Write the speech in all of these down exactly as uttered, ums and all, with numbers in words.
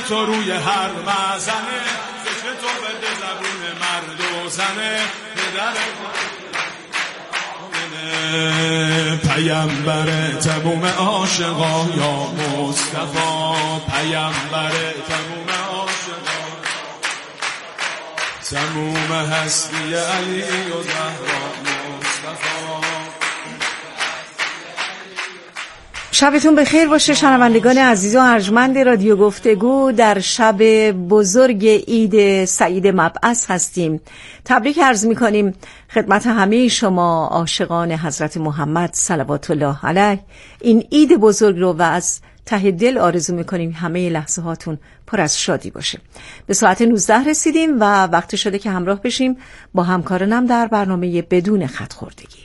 تو روی هر مزنه، ذکر تو به زبون مرد و زنه. پدر پیامبر تموم عاشقا یا مصطفی، پیامبر تموم عاشقا، تموم هستی علی و زهرا مصطفی. شبتون بخیر باشه شنوندگان عزیز و ارجمند رادیو گفتگو. در شب بزرگ عید سعید مبعث هستیم. تبریک عرض می‌کنیم خدمت همه شما عاشقان حضرت محمد صلوات الله علیه این عید بزرگ رو و از ته دل آرزو می‌کنیم همه لحظه هاتون پر از شادی باشه. به ساعت نوزده رسیدیم و وقت شده که همراه بشیم با همکارانم در برنامه بدون خط خوردگی.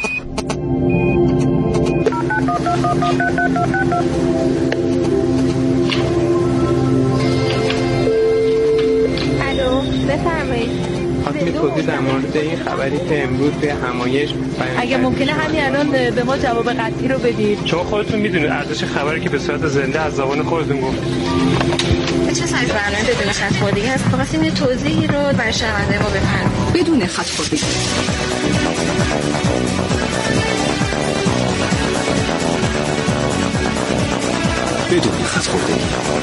الو بفرمایید. خواستم توضیح در مورد این خبری که امروز به همایش اگه ممکنه همین الان به ما جواب قطعی رو بدید، چون خودتون میدونید ارزش خبری که به صورت زنده از زبان خودتون گفتید. چه سری برنامه بدون خط خوردگی هست؟ خواستیم یه توضیحی رو برای شنونده ما بفرمایید. بدون خط خوردگی. بدون خط خوردگی.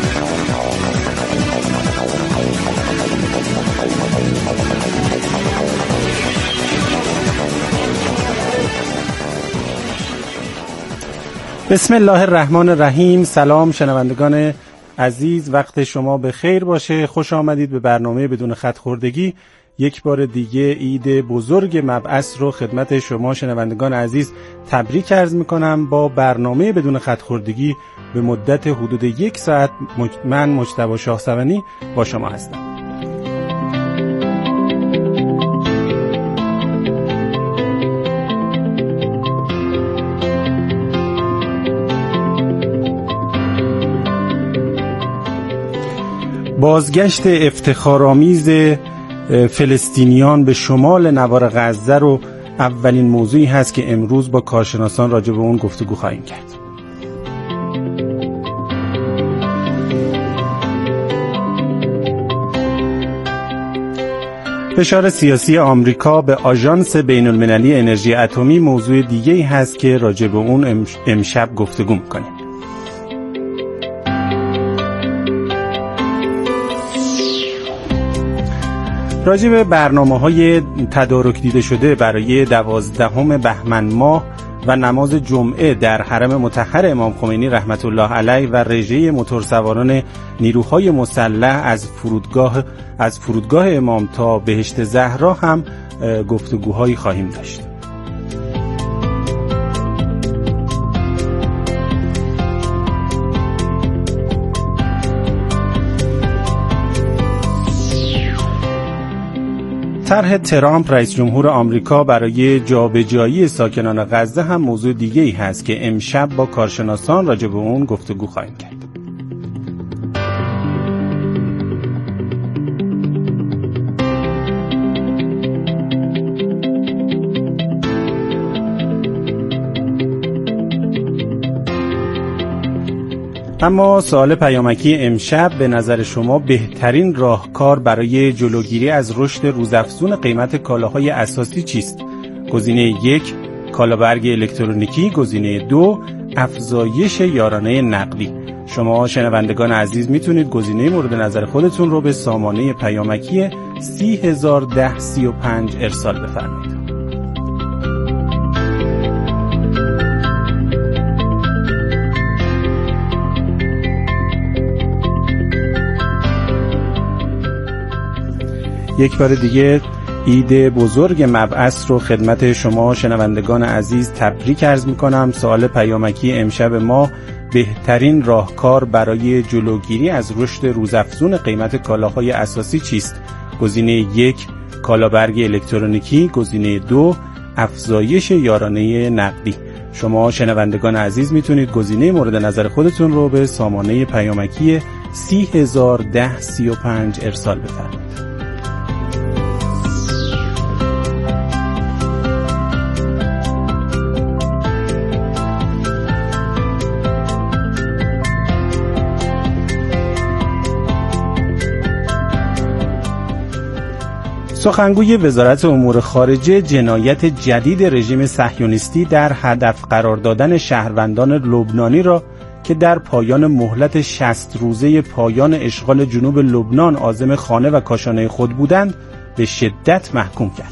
بسم الله الرحمن الرحیم. سلام شنوندگان عزیز، وقت شما به خیر باشه. خوش آمدید به برنامه بدون خط خوردگی. یک بار دیگه عید بزرگ مبعث رو خدمت شما شنوندگان عزیز تبریک عرض میکنم. با برنامه بدون خط خوردگی به مدت حدود یک ساعت من مجتبی شاهسوانی با شما هستم. بازگشت افتخارآمیز فلسطینیان به شمال نوار غزه رو اولین موضوعی هست که امروز با کارشناسان راجع به اون گفتگو خواهیم کرد. فشار سیاسی آمریکا به آژانس بین‌المللی انرژی اتمی موضوع دیگه‌ای هست که راجع به اون امشب گفتگو می‌کنیم. راجع به برنامه‌های تدارک دیده شده برای دوازدهم بهمن ماه و نماز جمعه در حرم مطهر امام خمینی رحمت الله علیه و رژه موتورسواران نیروهای مسلح از فرودگاه از فرودگاه امام تا بهشت زهرا هم گفتگوهایی خواهیم داشت. طرح ترامپ رئیس جمهور آمریکا برای جابجایی ساکنان غزه هم موضوع دیگه‌ای هست که امشب با کارشناسان راجع به اون گفتگو خواهیم کرد. اما سوال پیامکی امشب به نظر شما بهترین راهکار برای جلوگیری از رشد روزافزون قیمت کالاهای اساسی چیست؟ گزینه یک کالابرگ الکترونیکی، گزینه دو افزایش یارانه نقدی. شما شنوندگان عزیز میتونید گزینه مورد نظر خودتون رو به سامانه پیامکی سی هزار و ده سی و پنج ارسال بفرمایید. یک بار دیگه عید بزرگ مبعث رو خدمت شما شنوندگان عزیز تبریک عرض میکنم. سوال پیامکی امشب ما بهترین راهکار برای جلوگیری از رشد روزافزون قیمت کالاهای اساسی چیست؟ گزینه یک کالابرگ الکترونیکی، گزینه دو افزایش یارانه نقدی. شما شنوندگان عزیز میتونید گزینه مورد نظر خودتون رو به سامانه پیامکی سی هزار و ده سی و پنج ارسال بفرمایید. سخنگوی وزارت امور خارجه جنایت جدید رژیم صهیونیستی در هدف قرار دادن شهروندان لبنانی را که در پایان مهلت شصت روزه پایان اشغال جنوب لبنان عازم خانه و کاشانه خود بودند به شدت محکوم کرد.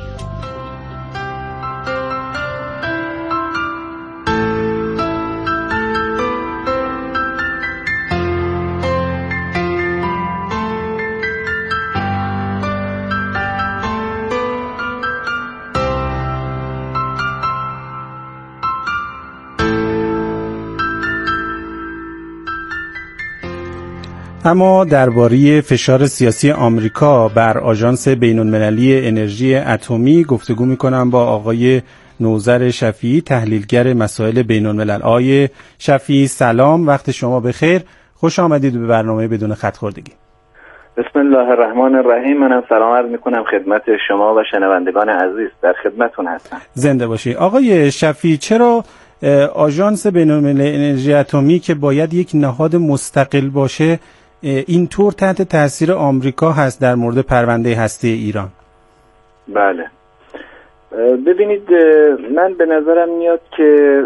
اما درباره فشار سیاسی آمریکا بر آژانس بین‌المللی انرژی اتمی گفتگو می‌کنم با آقای نوذر شفیعی، تحلیلگر مسائل بین‌الملل. آقای شفیعی سلام، وقت شما بخیر، خوش آمدید به برنامه بدون خط خوردگی. بسم الله الرحمن الرحیم. منم سلام عرض می‌کنم خدمت شما و شنوندگان عزیز، در خدمتتون هستم. زنده باشی. آقای شفیعی، چرا آژانس بین‌المللی انرژی اتمی که باید یک نهاد مستقل باشه اینطور تحت تاثیر آمریکا هست در مورد پرونده هسته ایران؟ بله، ببینید من به نظرم میاد که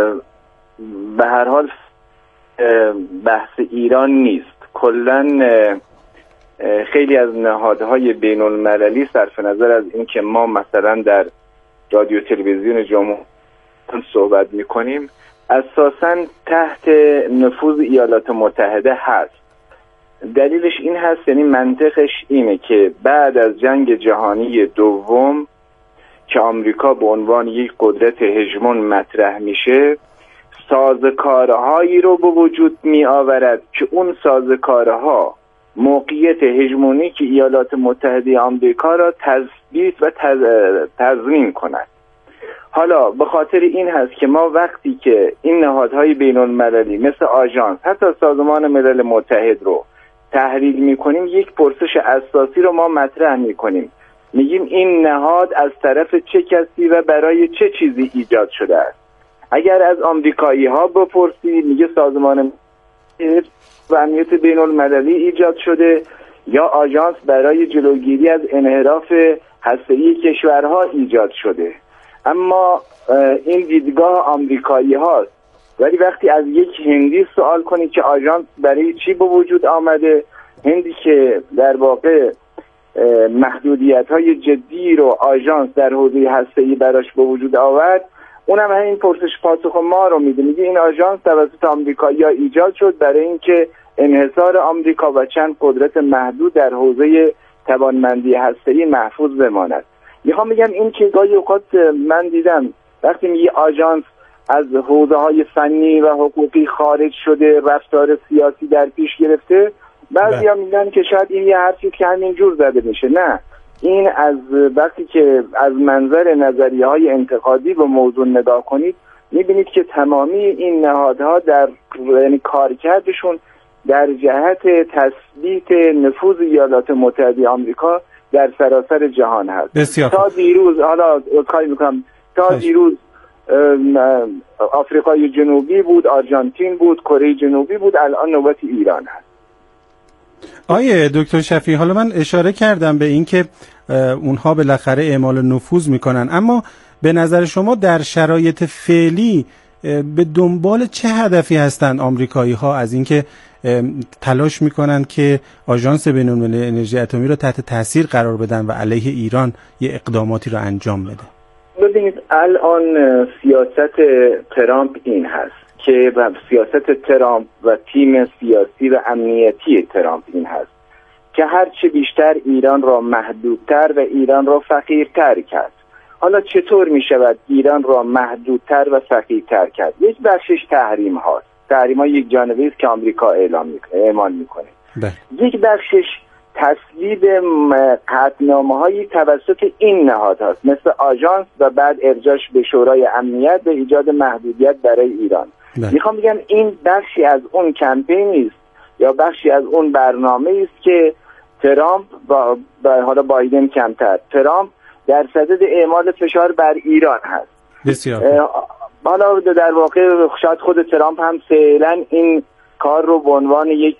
به هر حال بحث ایران نیست. کلاً خیلی از نهادهای بین المللی صرف نظر از اینکه ما مثلا در رادیو تلویزیون جمهوری صحبت میکنیم اساساً تحت نفوذ ایالات متحده هست. دلیلش این هست، یعنی منطقش اینه که بعد از جنگ جهانی دوم که آمریکا به عنوان یک قدرت هژمون مطرح میشه، سازوکارهایی رو به وجود می آورد که اون سازوکارها موقعیت هژمونی که ایالات متحده آمریکا را تثبیت و تضمین کند. حالا به خاطر این هست که ما وقتی که این نهادهای بین المللی مثل آژانس، حتی سازمان ملل متحد رو تحلیل میکنیم، یک پرسش اساسی رو ما مطرح میکنیم. میگیم این نهاد از طرف چه کسی و برای چه چیزی ایجاد شده است. اگر از آمریکایی ها بپرسی میگه سازمان و امنیت بین المللی ایجاد شده، یا آژانس برای جلوگیری از انحراف هسته‌ای کشورها ایجاد شده. اما این دیدگاه آمریکایی هاست. ولی وقتی از یک هندی سوال کنید که آژانس برای چی به وجود آمده، هندی که در واقع محدودیت‌های جدی رو آژانس در حوزه هسته‌ای براش به وجود آورد، اونم همین پرسش پاسخ ما رو میده. میگه این آژانس توسط آمریکایی‌ها ایجاد شد برای اینکه انحصار آمریکا و چند قدرت محدود در حوزه توانمندی هسته‌ای محفوظ بماند. میخوام بگم این که گاهی اوقات من دیدم وقتی میگه آژانس از حوزه‌های فنی و حقوقی خارج شده، رفتار سیاسی در پیش گرفته، بعضیا میگن که شاید این یه حرفی که همین جور زده میشه. نه، این از وقتی که از منظر نظریه‌های انتقادی به موضوع نگاه کنید میبینید که تمامی این نهادها در یعنی کارکردشون در جهت تثبیت نفوذ ایالات متحده آمریکا در سراسر جهان هست. بسیار. تا دیروز، حالا عذرخواهی میکنم، تا دیروز آفریقای جنوبی بود، آرژانتین بود، کره جنوبی بود، الان نوبت ایران هست. آیه دکتر شفیعی، حالا من اشاره کردم به این که اونها بالاخره اعمال نفوذ میکنن، اما به نظر شما در شرایط فعلی به دنبال چه هدفی هستند آمریکایی ها از اینکه تلاش میکنن که آژانس بین‌المللی انرژی اتمی رو تحت تاثیر قرار بدن و علیه ایران یه اقداماتی رو انجام بده؟ ببینید الان سیاست ترامپ این هست که سیاست ترامپ و تیم سیاسی و امنیتی ترامپ این هست که هرچه بیشتر ایران را محدودتر و ایران را فقیرتر کرد. حالا چطور می شود ایران را محدودتر و فقیرتر کرد؟ یک بخشش تحریم هاست. تحریم ها یک جانبه است که آمریکا اعلام میکنه، اعمال میکنه. یک بخشش تصویب قطعنامه هایی توسط این نهاد هست مثل آژانس و بعد ارجاعش به شورای امنیت به ایجاد محدودیت برای ایران. میخوام بگم این بخشی از اون کمپینی است یا بخشی از اون برنامه است که ترامپ و حالا بایدن کمتر، ترامپ در صدد اعمال فشار بر ایران هست. بسیار. حالا در واقع شاید خود ترامپ هم فعلا این کار رو به عنوان یک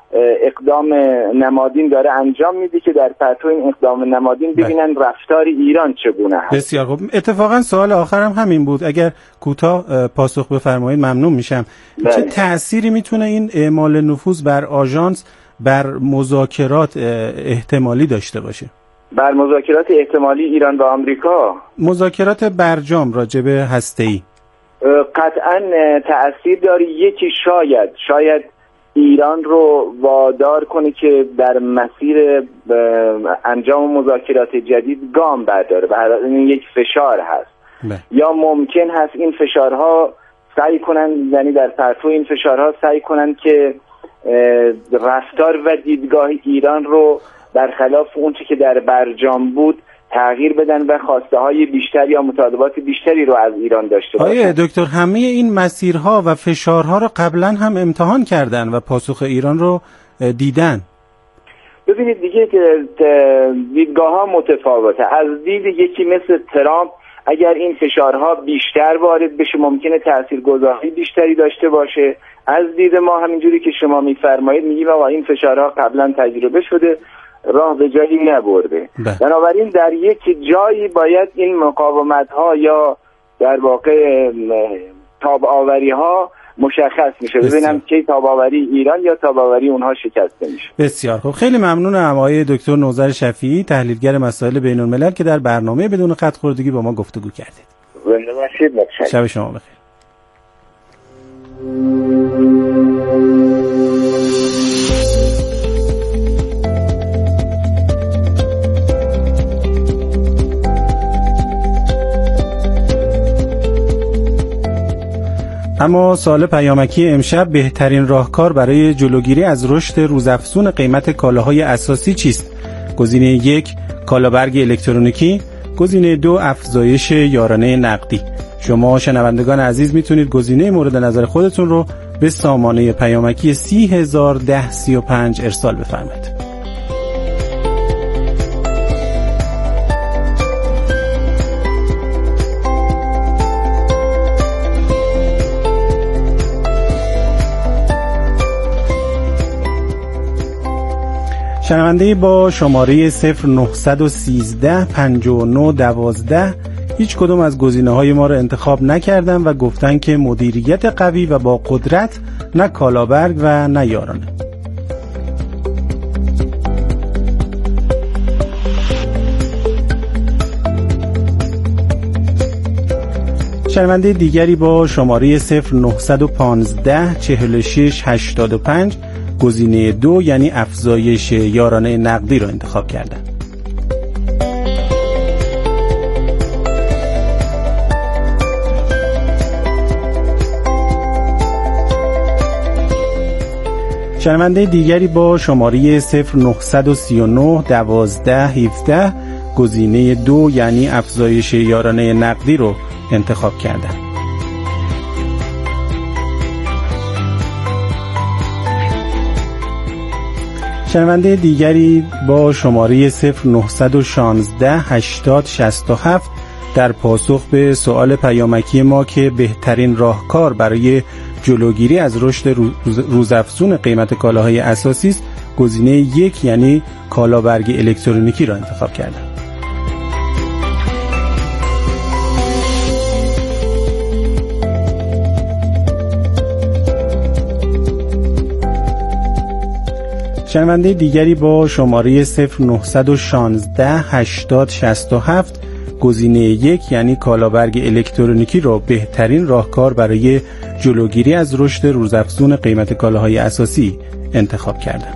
اقدام نمادین داره انجام میده که در پرتو این اقدام نمادین ببینن رفتار ایران چگونه هست. بسیار خوب. اتفاقا سوال آخرم همین بود، اگر کوتاه پاسخ بفرمایید ممنون میشم. بله. چه تأثیری میتونه این اعمال نفوذ بر آژانس بر مذاکرات احتمالی داشته باشه؟ بر مذاکرات احتمالی ایران و آمریکا، مذاکرات برجام راجع به هسته‌ای قطعاً تأثیر داره. یکی شاید شاید ایران رو وادار کنه که در مسیر انجام مذاکرات جدید گام برداره و این یک فشار هست. بله. یا ممکن هست این فشارها سعی کنن، یعنی در پرتو این فشارها سعی کنن که رفتار و دیدگاه ایران رو برخلاف اون چی که در برجام بود تغییر بدن و خواسته های بیشتر یا مطالبات بیشتری رو از ایران داشته باشن. آیه دکتر، همه این مسیرها و فشارها رو قبلا هم امتحان کردن و پاسخ ایران رو دیدن. ببینید دیگه که دیدگاه ها متفاوته. از دید یکی مثل ترامپ اگر این فشارها بیشتر وارد بشه ممکنه تاثیرگذاری بیشتری داشته باشه. از دید ما همینجوری که شما میفرمایید میگیم آقا این فشارها قبلا تجربه شده، راه به جایی نبرده. بنابراین در یک جایی باید این مقاومت ها یا در واقع تاب‌آوری ها مشخص میشه، ببینم کی تاب‌آوری ایران یا تاب‌آوری اونها شکسته میشه. بسیار خوب، خیلی ممنونم آقای دکتر نوذر شفیعی، تحلیلگر مسائل بین الملل که در برنامه بدون خط خوردگی با ما گفتگو کردید. زنده باشید. متشکرم. شب شما بخیر. اما سوال پیامکی امشب: بهترین راهکار برای جلوگیری از رشد روزافزون قیمت کالاهای اساسی چیست؟ گزینه یک کالابرگ الکترونیکی، گزینه دو افزایش یارانه نقدی. شما شنوندگان عزیز میتونید گزینه مورد نظر خودتون رو به سامانه پیامکی سی هزار ده سی و پنج ارسال بفرمایید. شنونده با شماره صفر نه یک سه پنج نه یک دو هیچ کدوم از گزینه‌های ما رو انتخاب نکردن و گفتن که مدیریت قوی و با قدرت، نه کالابرگ و نه یارانه. شنونده دیگری با شماره صفر نه یک پنج چهار شش هشتاد و پنج گزینه دو یعنی افزایش یارانه نقدی رو انتخاب کردن. شنونده دیگری با شماره صفر نه سه نه دوازده هفده گزینه دو یعنی افزایش یارانه نقدی رو انتخاب کردن. شنونده دیگری با شماره صفر نه یک شش هشتاد شصت و هفت در پاسخ به سوال پیامکی ما که بهترین راهکار برای جلوگیری از رشد روزافزون قیمت کالاهای اساسی است، گزینه یک یعنی کالابرگ الکترونیکی را انتخاب کردند. شنونده دیگری با شماره صفر نه یک شش هشتاد شصت و هفت گزینه یک یعنی کالابرگ الکترونیکی را بهترین راهکار برای جلوگیری از رشد روزافزون قیمت کالاهای اساسی انتخاب کردند.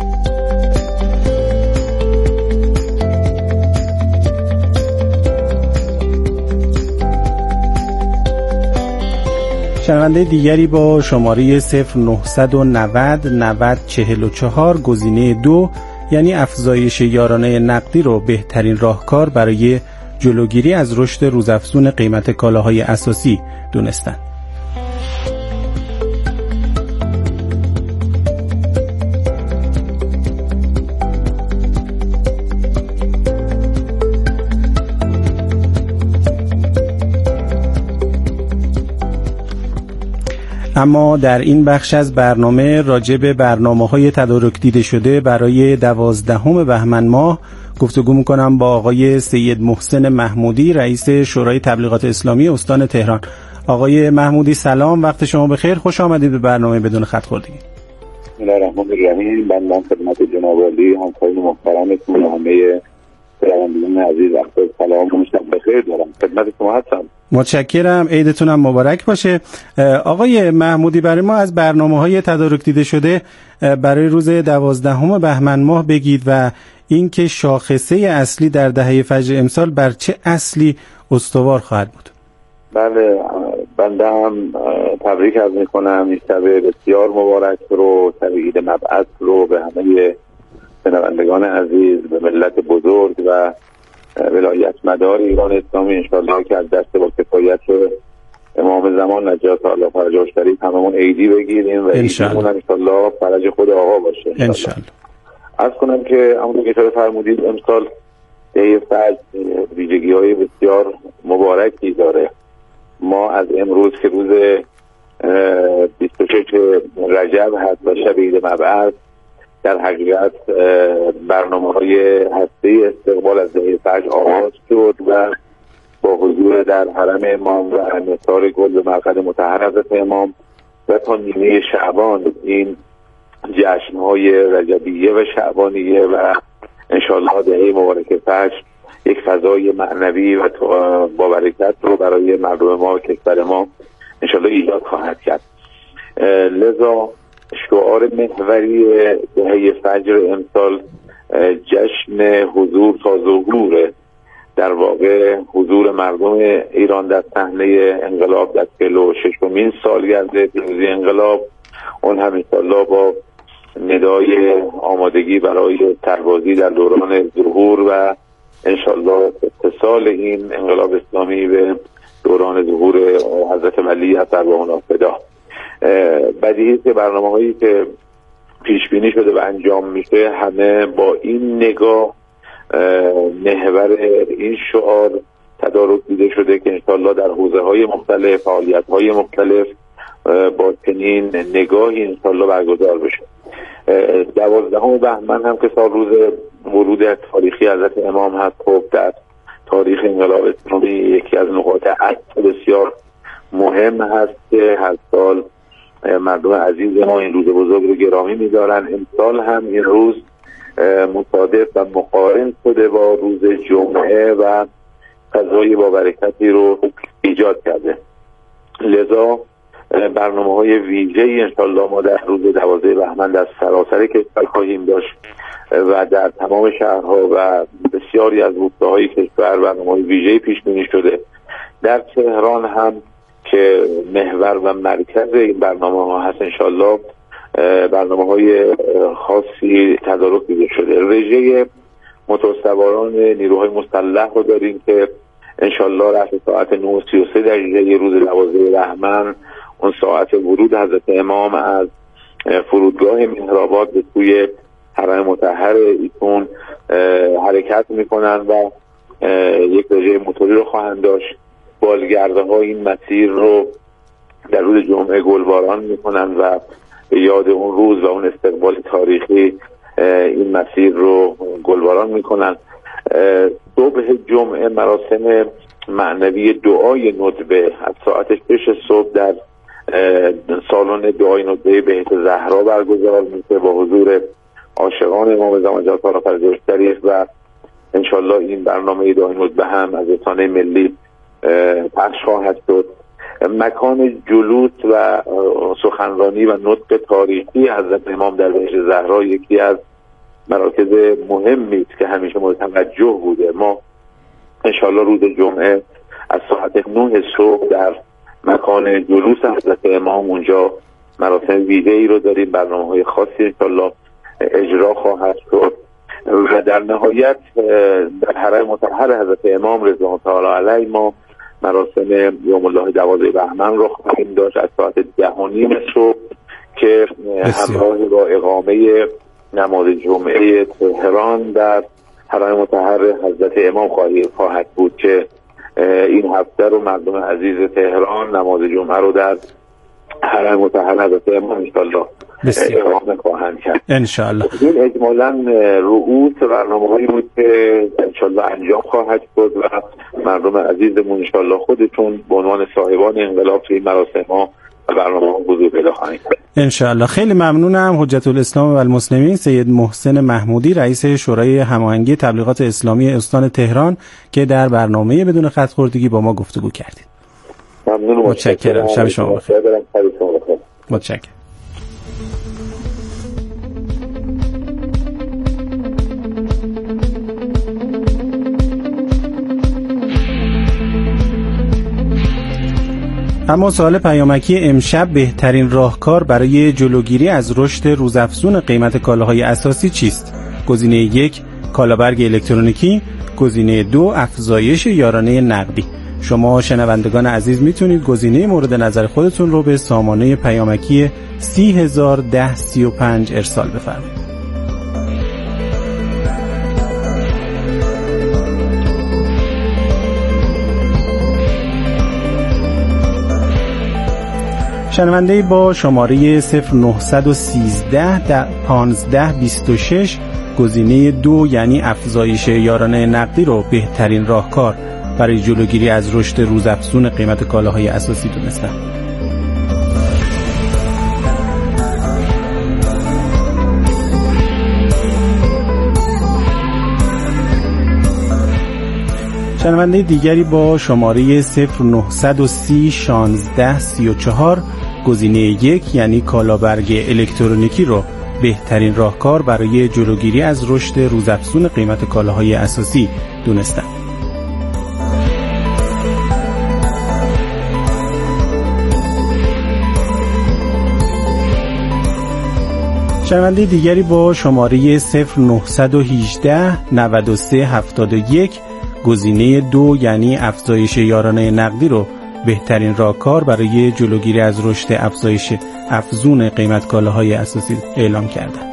شنونده دیگری با شماره صفر نه نه صفر نود چهل و چهار گزینه دو یعنی افزایش یارانه نقدی رو بهترین راهکار برای جلوگیری از رشد روزافزون قیمت کالاهای اساسی دونستند. اما در این بخش از برنامه راجع به برنامه‌های تدارک دیده شده برای دوازدهم بهمن ماه گفتگو می‌کنم با آقای سید محسن محمودی، رئیس شورای تبلیغات اسلامی استان تهران. آقای محمودی سلام، وقت شما بخیر، خوش آمدید به برنامه بدون خط خوردگی. بسم الله الرحمن الرحیم. من خدمت جناب عالی همکاران محترمتون و همه شنوندگان عزیز وقت سلام و شب بخیر دارم. خدمت شما هستم. متشکرم، عیدتون هم مبارک باشه. آقای محمودی، برای ما از برنامه‌های تدارک دیده شده برای روز دوازدهم بهمن ماه بگید و اینکه شاخصه اصلی در دهه فجر امسال بر چه اصلی استوار خواهد بود. بله، بنده هم تبریک عرض می‌کنم این شب بسیار مبارک رو، شب عید مبعث رو به همه شنوندگان عزیز، به ملت بزرگ و ولایت مدار ایران اسلامی انشاءالله که از دست با کفایت امام زمان نجات الله فرجه شریف هممون عیدی بگیریم و عیدمون انشاءالله فرج خود آقا باشه انشاءالله. عرض کنم که همونطور که اشاره فرمودید امسال دهه فجر ویژگی‌های بسیار مبارکی داره. ما از امروز که روز بیست و شش رجب هست و شب عید مبعث، در حقیقت برنامه‌های هسته استقبال از دهه فجر آغاز شد و با حضور در حرم امام و نثار گل به مقعد مطهر حضرت امام و تا نیمه شعبان این جشن‌های رجبیه و شعبانیه و انشاءالله دهه مبارک فجر یک فضای معنوی و با برکت رو برای مردم ما و کشور ما انشاءالله ایجاد خواهد کرد. لذا شعار محوری دهه فجر امسال جشن حضور تا ظهوره، در واقع حضور مردم ایران در صحنه انقلاب در چهل و ششمین سالگرد پیروزی انقلاب، اون هم انشاءالله با ندای آمادگی برای سربازی در دوران ظهور و انشاءالله اتصال این انقلاب اسلامی به دوران ظهور حضرت ولی ارواحنا فدا. بدیهی که برنامه هایی که پیش بینی شده و انجام میشه همه با این نگاه محور این شعار تدارک دیده شده که انشاءالله در حوزه های مختلف، فعالیت های مختلف با چنین نگاهی انشاءالله برگزار بشه. دوازدهم بهمن هم که سال روز ورود تاریخی حضرت امام هست، خب در تاریخ انقلاب اسلامی یکی از نقاط عطف بسیار مهم هست که هر سال مردم عزیز ما این روز بزرگ رو گرامی می‌دارن. امسال هم این روز مصادف و مقارن شده با روز جمعه و فضای با برکتی رو ایجاد کرده. لذا برنامه‌های ویژه‌ای انشاءالله ما در روز دوازده بهمن در سراسر کشور خواهیم داشت و در تمام شهرها و بسیاری از روستاهای کشور برنامه‌های ویژه‌ای پیش بینی شده. در تهران هم که محور و مرکز این برنامه ها هست انشاءالله برنامه های خاصی تدارک دیده شده. رژه متوسواران نیروهای مسلح رو داریم که انشاءالله رفت ساعت نه و سی و سه دقیقه روز دوازده بهمن، اون ساعت ورود حضرت امام از فرودگاه مهرآباد به سوی حرم مطهر ایشون حرکت میکنن و یک رژه موتوری رو خواهند داشت. بالگرده ها این مسیر رو در روز جمعه گلباران میکنن و به یاد اون روز و اون استقبال تاریخی این مسیر رو گلباران میکنن. صبح جمعه مراسم معنوی دعای ندبه از ساعت شش صبح در سالن دعای ندبه بهشت زهرا برگزار میشه با حضور عاشقان امام زمان نجات الله فرجه شریف و انشالله این برنامه دعای ندبه هم از رسانه ملی پخش خواهد شد. مکان جلوس و سخنرانی و نطق تاریخی حضرت امام در بهشت زهرا یکی از مراکز مهمی است که همیشه مورد توجه بوده. ما انشالله روز جمعه از ساعت نه صبح در مکان جلوس حضرت امام اونجا مراسم ویژه‌ای رو داریم، برنامه‌های خاصی انشالله اجرا خواهد شد و در نهایت در حرم مطهر حضرت امام رضوان تعالی علیه ما مراسم یوم الله دوازده بهمن رو خواهیم داشت از ساعت ده و نیم صبح که همراه با اقامه نماز جمعه تهران در حرم مطهر حضرت امام خواهد بود که این هفته رو مردم عزیز تهران نماز جمعه رو در حرم مطهر حضرت امام انشالله اقامه خواهند کرد انشالله. این اجمالا رؤوس برنامه‌هایی بود که انشالله انجام خواهد شد و مردم عزیزمون انشالله خودتون به عنوان صاحبان انقلاب توی مراسم ها و برنامه ها حضور پیدا خواهند کرد انشالله. خیلی ممنونم. حجت الاسلام و المسلمین سید محسن محمودی، رئیس شورای هماهنگی تبلیغات اسلامی استان تهران، که در برنامه بدون خط خوردگی با ما گفتگو کردید. ممنون. متشکرم. شب شما بخیر. متشکرم. اما سوال پیامکی امشب: بهترین راهکار برای جلوگیری از رشد روزافزون قیمت کالاهای اساسی چیست؟ گزینه یک کالابرگ الکترونیکی، گزینه دو افزایش یارانه نقدی. شما شنوندگان عزیز میتونید گزینه مورد نظر خودتون رو به سامانه پیامکی سی هزار ده سی و پنج ارسال بفرمایید. شنونده با شماره صفر نه یک سه پانزده بیست و شش گزینه دو یعنی افزایش یارانه نقدی رو بهترین راهکار برای جلوگیری از رشد روزافزون قیمت کالاهای اساسی دونستن. شنونده دیگری با شماره صفر نه یک صفر شانزده سی و چهار گزینه یک یعنی کالابرگ الکترونیکی رو بهترین راهکار برای جلوگیری از رشد روزافزون قیمت کالاهای اساسی دونستن. شنونده دیگری با شماره صفر نه یک هشت نود و سه هفتاد و یک گزینه دو یعنی افزایش یارانه نقدی رو بهترین راهکار برای جلوگیری از رشد افزایش افزون قیمت کالاهای اساسی اعلام کردند.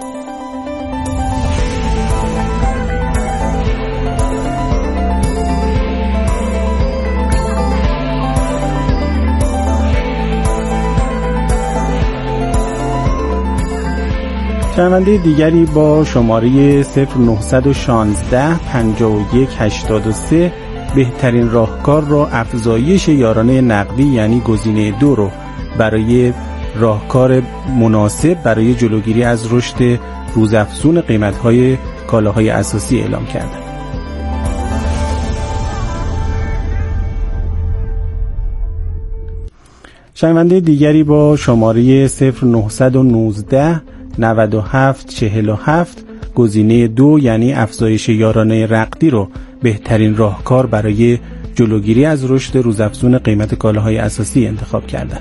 شنونده دیگری با شماره صفر نه یک شش پنجاه و یک هشتاد و سه بهترین راهکار را افزایش یارانه نقدی یعنی گزینه دو رو برای راهکار مناسب برای جلوگیری از رشد روزافزون قیمت‌های کالاهای اساسی اعلام کردند. شنونده دیگری با شماره صفر نه یک نه نود و هفت چهل و هفت گزینه دو یعنی افزایش یارانه نقدی رو بهترین راهکار برای جلوگیری از رشد روزافزون قیمت کالاهای اساسی انتخاب کردند.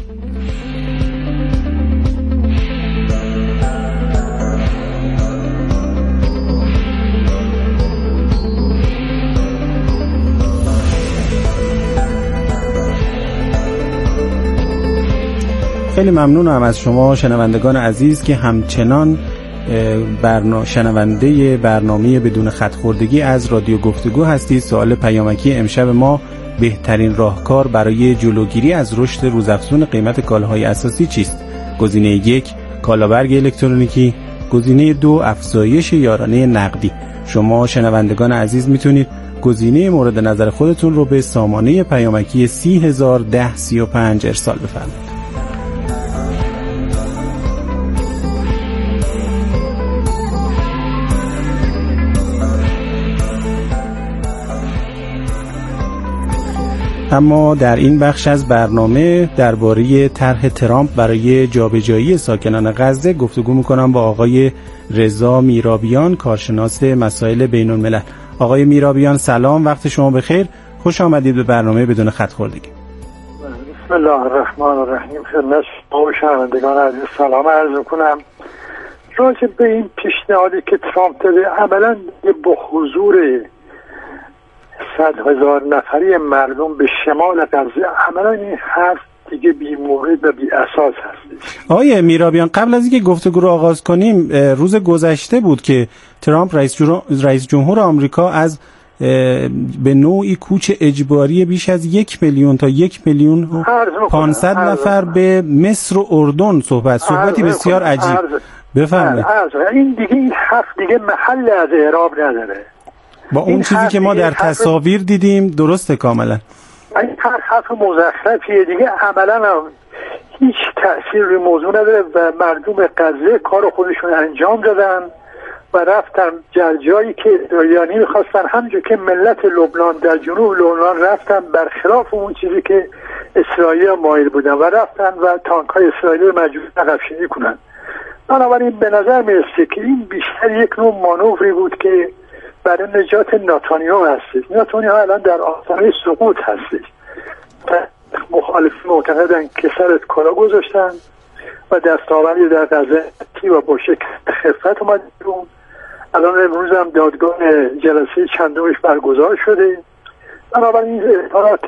خیلی ممنونم از شما شنوندگان عزیز که همچنان برنا... شنونده برنامه بدون خط خوردگی از رادیو گفتگو هستید. سوال پیامکی امشب ما: بهترین راهکار برای جلوگیری از رشد روزافزون قیمت کالاهای اساسی چیست؟ گزینه یک کالابرگ الکترونیکی، گزینه دو افزایش یارانه نقدی. شما شنوندگان عزیز میتونید گزینه مورد نظر خودتون رو به سامانه پیامکی سی هزار ده سی و پنج ارسال بفرمایید. اما در این بخش از برنامه درباره طرح ترامپ برای جابجایی ساکنان غزه گفتگو می‌کنم با آقای رضا میرابیان، کارشناس مسائل بین‌الملل. آقای میرابیان سلام، وقت شما بخیر، خوش آمدید به برنامه بدون خط خوردگی. بسم الله الرحمن الرحیم. خدمت شما و شنوندگان عزیز سلام عرض می‌کنم. راجع به این پیشنهادی که ترامپ داده، عملاً با حضور صد هزار نفری مردم به شمال غزه، عملا این حرف دیگه بی مورد و بی اساس هستش. آقای میرابیان، قبل از اینکه گفتگو رو آغاز کنیم، روز گذشته بود که ترامپ رئیس, رئیس جمهور آمریکا از به نوعی کوچ اجباری بیش از یک میلیون تا یک میلیون و پانصد نفر به مصر و اردن صحبت صحبتی بسیار عجیب. بفرمایید. این دیگه این حرف دیگه محل از اعراب نداره. با اون چیزی که ما در تصاویر دیدیم درسته کاملا. این حرف حرف مزخرفیه دیگه، عملا هیچ تأثیر روی موضوع نداره و مردم غزه کار خودشون انجام دادن و رفتن در جایی که اسرائیلیانی می‌خواستن، همونجور که ملت لبنان در جنوب لبنان رفتن برخلاف اون چیزی که اسرائیل مایل بودن و رفتن و تانک‌های اسرائیلی رو مجبور عقب شینی کنن. بنابراین به نظر میرسه که این بیشتر یک نوع مانوری بود که برای نجات نتانیاهو هستش. نتانیاهو الان در آستانه سقوط هستش. مخالفین معتقدن که سرت کلا گذاشتن و دستاوردی در غزه و با شکل خفت اومد بیرون. الان امروز هم دادگاه جلسه چندمش برگزار شده. بنابراین اظهارات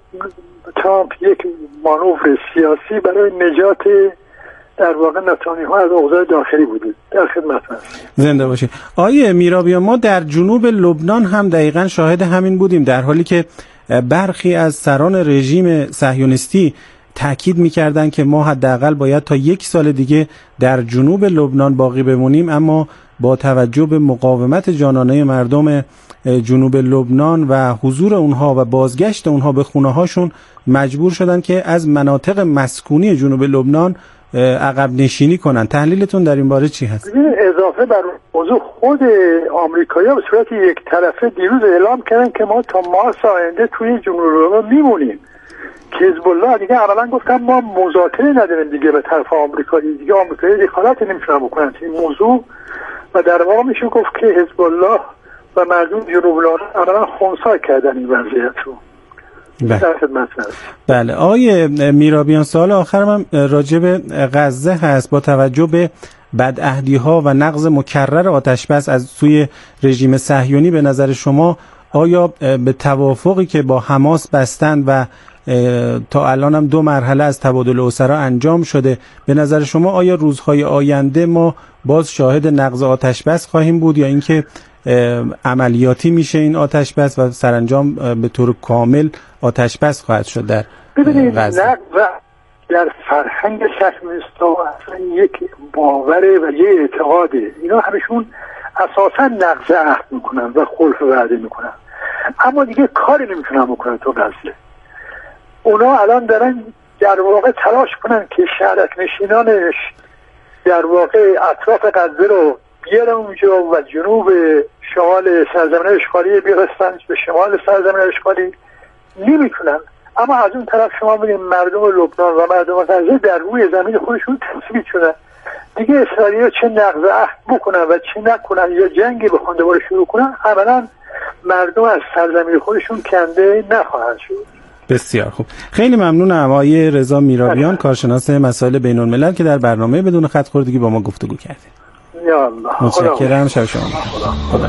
ترامپ یک مانور سیاسی برای نجات در واقع نتانیاهو از اوضاع داخلی بوده. در خدمت هست. زنده باشید. آیه میرابیان، ما در جنوب لبنان هم دقیقاً شاهد همین بودیم، در حالی که برخی از سران رژیم صهیونیستی تأکید می‌کردند که ما حداقل باید تا یک سال دیگه در جنوب لبنان باقی بمونیم، اما با توجه به مقاومت جانانه مردم جنوب لبنان و حضور اونها و بازگشت اونها به خونه‌هاشون مجبور شدن که از مناطق مسکونی جنوب لبنان عقب نشینی کنن. تحلیلتون در این باره چی هست؟ اضافه بر موضوع، خود آمریکایی‌ها به صورت یک طرفه دیروز اعلام کردن که ما تا مارس آینده توی جنوب لبنان میمونیم، که حزب الله دیگه اولا گفتن ما مذاکره نداریم دیگه به طرف آمریکایی، دیگه آمریکایی دخالت نمیتونن بکنن این موضوع و در واقع میشه گفت که حزب الله و مردم جنوب لبنان اولا خنثی کردن این وضعیت رو. بله. بله آقای میرابیان، سوال آخرم هم راجع به غزه هست. با توجه به بدعهدی‌ها و نقض مکرر آتش‌بس از سوی رژیم صهیونی، به نظر شما آیا به توافقی که با حماس بستند و تا الان هم دو مرحله از تبادل اسرا انجام شده، به نظر شما آیا روزهای آینده ما باز شاهد نقض آتش‌بس خواهیم بود یا اینکه عملیاتی میشه این آتش‌بس و سرانجام به طور کامل آتش‌بس خواهد شد در غزه؟ نقض در فرهنگ صهیونیست‌ها اصلا یک باوره و یک اعتقاده. اینا همشون اساسا نقض عهد میکنن و خلف وعده میکنن، اما دیگه کاری نمیتونن بکنن تو غزه. اونا الان دارن در واقع تلاش کنن که شهرک نشینانش در واقع اطراف غزه رو بیارن اونجا و جنوب شمال سرزمین اشغالی برسن به شمال سرزمین اشغالی. نمیتونن. اما از اون طرف شما ببینید مردم لبنان و مردم غزه در روی زمین خودشون تثبیت شدن. دیگه اسرائیل چه نقض عهد بکنن و چه نکنن یا جنگی بخوان دوباره شروع کنن، عملا مردم از سرزمین خودشون کنده نخواهند شد. بسیار خوب، خیلی ممنونم آقای رضا میرابیان، کارشناس مسائل بین الملل که در برنامه بدون خط خوردگی با ما گفتگو کردید. یا الله، متشکرم. شب شما خدا.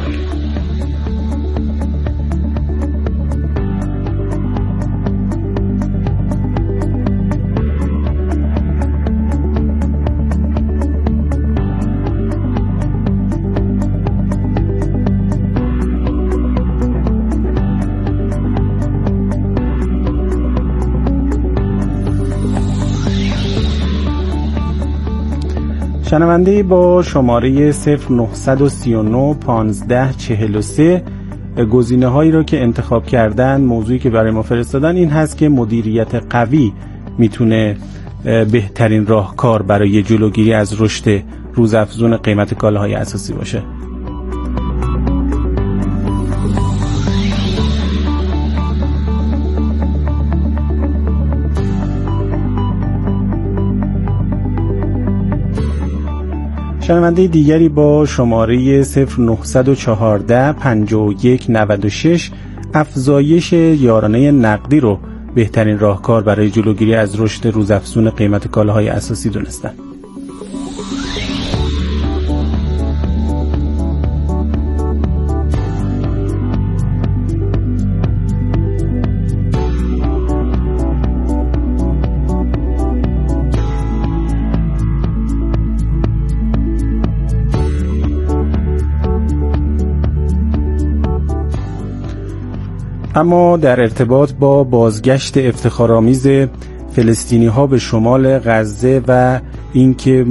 شنونده با شماره صفر نه سه نه پانزده چهل و سه گزینه هایی را که انتخاب کردن، موضوعی که برای ما فرستادن این هست که مدیریت قوی میتونه بهترین راهکار برای جلوگیری از رشد روزافزون قیمت کالاهای اساسی باشه. شنونده دیگری با شماره صفر نه یک چهار پنجاه و یک نود و شش افزایش یارانه نقدی رو بهترین راهکار برای جلوگیری از رشد روزافزون قیمت کالاهای اساسی دونستن. اما در ارتباط با بازگشت افتخارآمیز فلسطینی ها به شمال غزه و اینکه